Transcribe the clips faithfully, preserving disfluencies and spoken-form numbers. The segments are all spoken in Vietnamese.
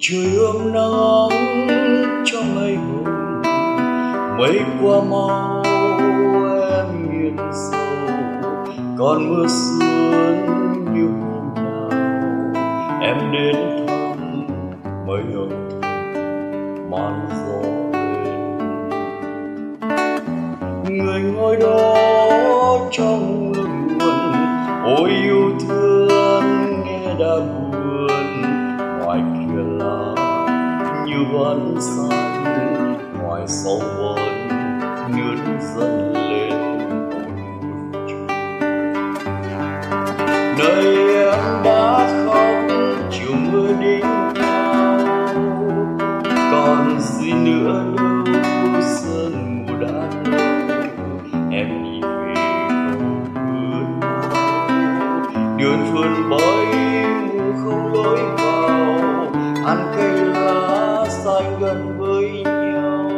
Trời ươm nắng trong ngày hồng, mây qua mau em nghiêng sâu, còn mưa sương như hôm nào em đến thăm mấy ông man gió lên. Người ngồi đó trong buồn, ôi yêu thương nghe đã buồn. Ngoài kia là như vẫn xanh, ngoài sâu vẫn nước dần lên một chút. Nơi em đã khóc chiều mưa đến nhau, còn gì nữa đâu sương mù đã lâu. Em đi về không ước nào, đường phơn bối mù không lối vào, ăn cây lá xanh gần với nhau.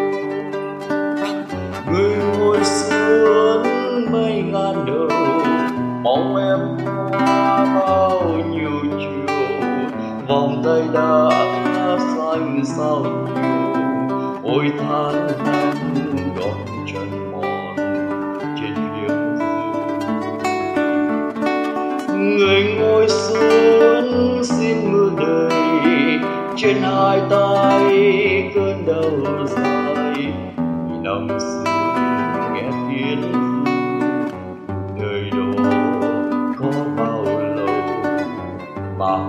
Người ngồi xuống mây ngàn đầu, mong em qua bao nhiêu chiều. Vòng tay đã xanh sao nhiều, ôi than năm gọn chân mòn trên phiếm rượu. Người ngồi xuống xin mưa đầy trên hai tay, cơn đau dài nằm xuống nghe tiếng ru. Nơi đó có bao lâu bao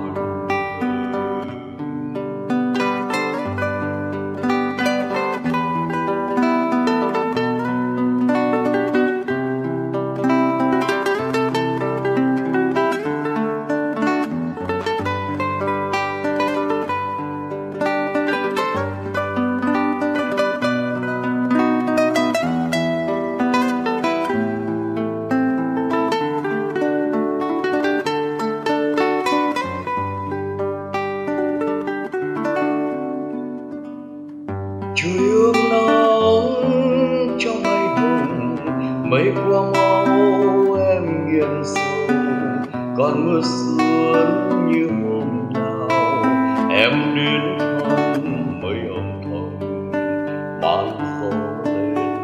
trời ươm nắng trong mây hồng, mây qua mau em nghiêng sâu, còn mưa sương như hôm nào em đến thăm mấy ông thầm man gió lên.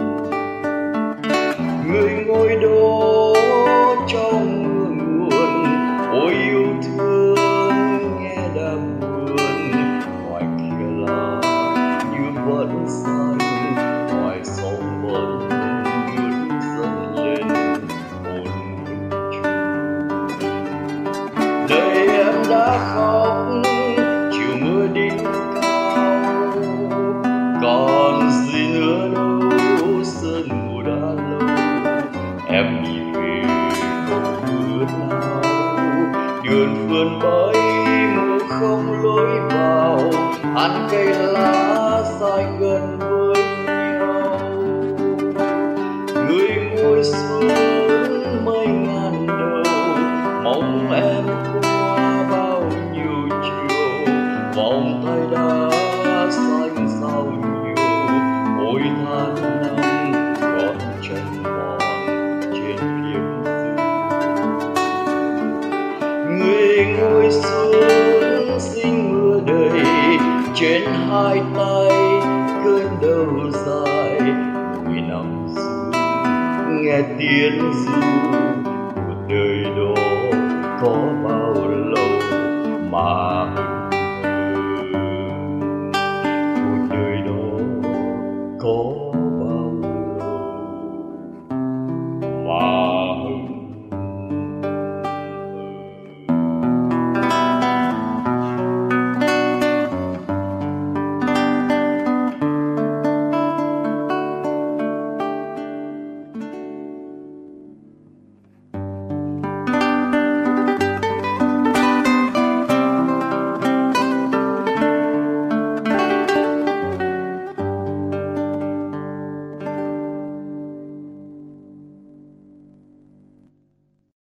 Người ngồi đó trong mưa nguồn, ôi yêu thương nghe đã buồn. Ngoài kia là vẫn xanh, ngoài sông vẫn nước dần lên một chút. Đời em đã khóc chiều mưa đỉnh cao, còn gì nữa đâu sương mù đã lâu. Em đi về không ước nào, đường phơn bấy mưa không lối vào, ăn cây lá xanh gần với nhau. Người ngồi xuống mây ngàn đầu, mong em qua bao nhiêu chiều. Vòng tay đã xanh sao nhiều, ôi than năm gọn chân mòn trên phiếm rượu. Người ngồi xuống xin mưa đầy trên hai tay, cơn đau dài người nằm xuống nghe tiếng ru. Một đời